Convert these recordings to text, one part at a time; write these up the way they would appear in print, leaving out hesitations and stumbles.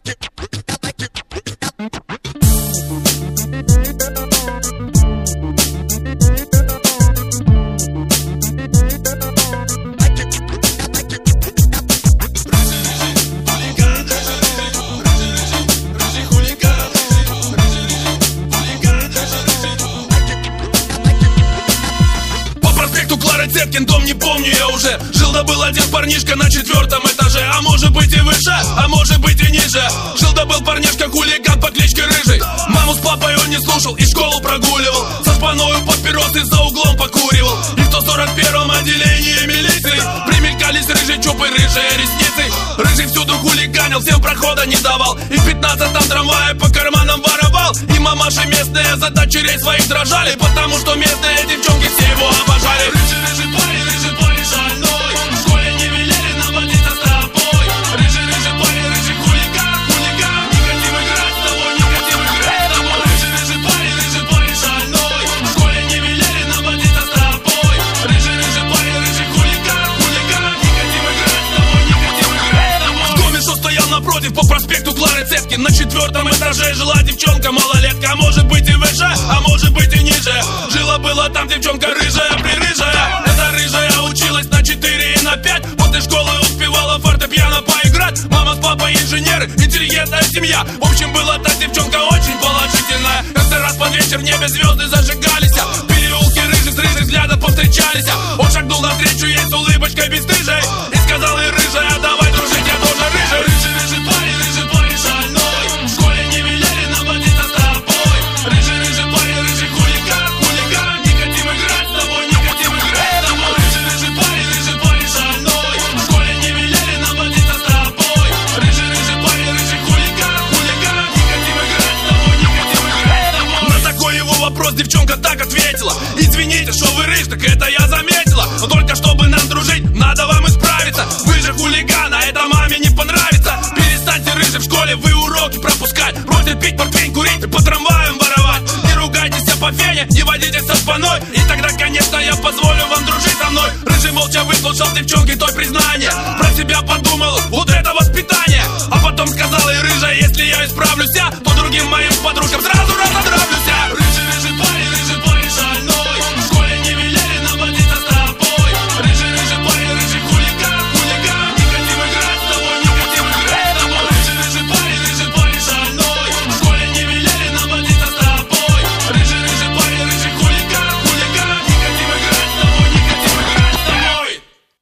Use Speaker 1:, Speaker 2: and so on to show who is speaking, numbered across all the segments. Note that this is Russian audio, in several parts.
Speaker 1: Дом не помню я уже. Жил да был один парнишка на 4-м этаже. А может быть и выше, а может быть и ниже. Жил да был парнишка хулиган по кличке Рыжий. Маму с папой он не слушал и школу прогуливал. Со шпаною папиросы за углом покуривал. И в 141-м отделении милиции примелькались рыжие чупы, рыжие ресницы. Рыжий всюду хулиганил, всем прохода не давал. И в 15-м трамвае по карманам воровал. И мамаши местные за дочерей своих дрожали, потому что местные девчонки все его обожали. Рыжий парень шальной. В школе не велели нам водиться с тобой. Рыжий парень, рыжий хулиган. Не хотим играть с тобой, не хотим играть с тобой. Рыжий парень шальной. В школе не велели нам водиться с тобой. Рыжий парень, рыжий хулиган. Не хотим играть с тобой, не хотим играть с тобой. В доме, что стоял напротив по проспекту Клары Цеткин, на 4-м этаже жила девчонка малолетка. А может быть и выше, а может быть и ниже. Жила-была там девчонка рыжая, прирыжая. Эта рыжая училась на 4 и на 5. После школы успевала фортепиано поиграть. Мама с папой инженеры, интеллигентная семья. В общем, была та девчонка очень положительная. Каждый раз под вечер в небе звезды зажигались. В переулке рыжий с рыжих взглядом повстречались. Он шагнул навстречу ей с улыбочкой бесстыжей и сказал ей: рыжая, давай дружить, я тоже рыжий. Рыжий парень шальной. В школе не велели нам водиться с тобой. Рыжий парень, рыжий хулиган. Не хотим играть с тобой, не хотим играть с тобой. Рыжий парень шальной. В школе не велели нам водиться с тобой. Рыжий парень, рыжий хулиган. Не хотим играть с тобой, не хотим играть с тобой. На такой его вопрос девчонка так ответила: извините, что вы рыж, так это я заметила. Но только чтобы нам дружить, надо вам исправиться. Вы же хулиган, а это маме не понравится. Перестаньте, рыжий, в школе вы уроки пропускать. Бросьте пить, портвейн курить и по трамваям воровать. Не ругайтесь по фене, не водитесь со шпаной. И тогда, конечно, я позволю вам дружить со мной. Рыжий молча выслушал девчонки той признание. Про себя подумал, вот это воспитание. А потом сказал ей: рыжая, если я исправлюсь, то другим моим подружкам сразу разотравлюсь. Рыжий парень шальной. В школе не велели нам водиться с тобой. Рыжий парень, рыжий хулиган. Не хотим играть с тобой, не хотим играть с тобой. Рыжий парень шальной. В школе не велели нам водиться с тобой. Рыжий парень, рыжий хулиган. Не хотим играть с тобой, не хотим играть с тобой.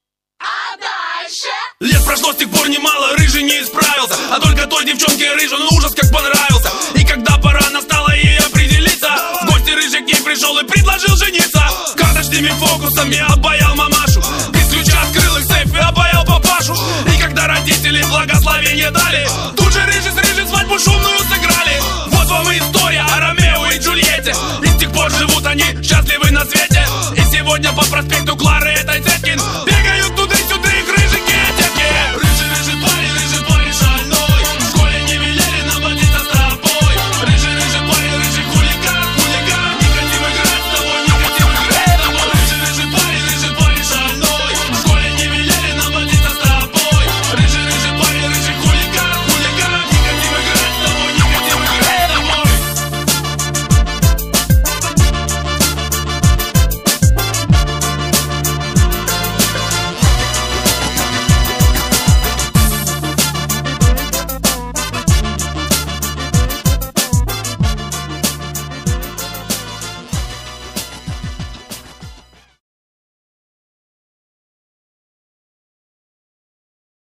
Speaker 2: А дальше?
Speaker 1: Лет прошло, с тех пор немало, рыжий не исправился. А только той девчонке рыжий, он ужас как понравился. И когда пора настала ей определиться, в гости рыжий к ней пришел и предложил жениться. Карточными фокусами обаял мамашу, без ключа открыл их сейф и обаял папашу. И когда родители благословение дали, тут же рыжий с рыжей свадьбу шумную сыграли. Вот вам и история о Ромео и Джульетте. И с тех пор живут они счастливы на свете. И сегодня по проспекту Клары этой Цеткин